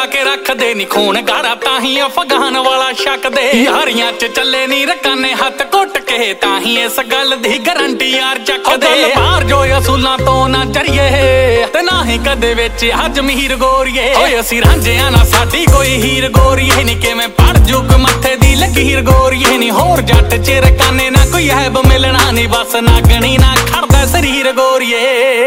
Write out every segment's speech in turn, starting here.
के रखदे नी खून गारा ताही अफगान वाला शकदे यारियां च चले नी रकाने हथ घुट के ताही इस गल दी गारंटी यार चकदे बाहर जो असूलां तो ना जरिए ते ना ही कदे विच अज मीर गोरीए ओए असी रांझिया ना साडी कोई हीर गोरीए नी किवें पड़ जुग मत्थे दी लकीर गोरीए नी होर जट च रकाने ना कोई ऐब मिलना नी बस नागणी ना खड़दा शरीर गोरीए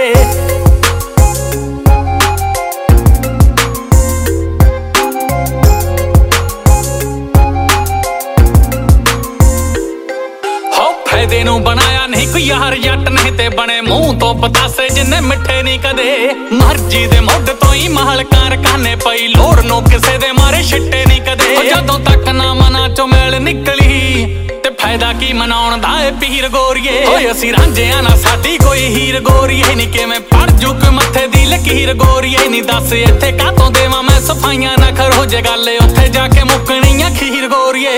फायदे नू बनाया नहीं कोई यार जट नहीं ते बने मुंह तो पतासे जिन्ने मिठे नहीं कदे मर्जी दे मुड तो ही महल कारखाने पई लोड़ नो किसे दे मारे छिट्टे नहीं कदे जदों तक ना मना चो मेल निकली ते फायदा की मनाउण दा ए पीर गोरीए ओए असी रांझिया ना साडी कोई हीर गोरीए नी किवें पड़ जुग मत्थे दी लकीर गोरीए नी दस इत्थे कातों देवां मैं सफाइयां ना खरो जे गल उत्थे जाके मुकणी आ खीर गोरीए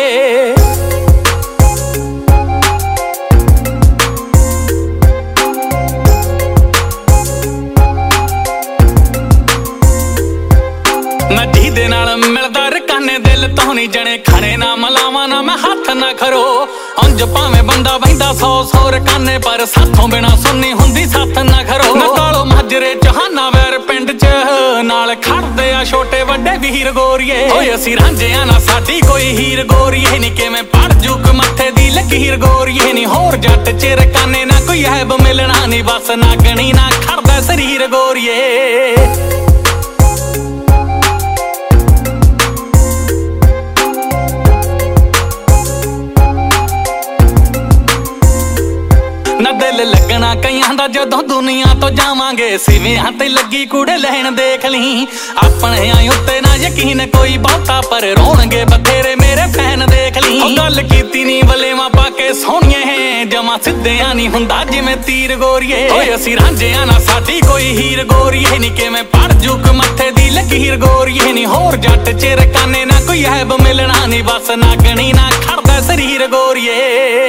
नदी दे नाल मिलदा रकाने दिल तो नहीं जने खड़े ना मलावा ना मैं हाथ ना खरो अंज भावें बंदा बहिंदा 100 रकाने पर साथों बिना सुननी हुंदी साथ ना खरो कालो माजरे चहाना वैर पिंड च नाल खड़दे आ छोटे वड्डे वीर गोरीए ओए असी रांझिया ना साडी कोई हीर गोरीए नी किवें पड़ जुग मत्थे दी लकीर गोरीए नी होर जट च रकाने ना कोई ऐब मिलना नी बस नागणी ना खड़दा शरीर गोरीए ना दिल लगना कईयां दा जदों दुनिया तो जावांगे सिवियां ते लगी कूड़े लैण देख ली अपने आई उत्ते ना यकीन कोई बहुता पर रोणगे बथेरे मेरे फैन देख ली गल कीती नी वलेवा पाके सोहणिए जमा सिद्धिया नी हुंदा जिवें तीर गोरीए ओए असी रांझिया ना साडी कोई हीर गोरीए नी किवें पड़ जुग मत्थे दी लकीर गोरीए नी होर जट च रकाने ना कोई ऐब मिलना नी बस नागणी ना खड़दा शरीर गोरीए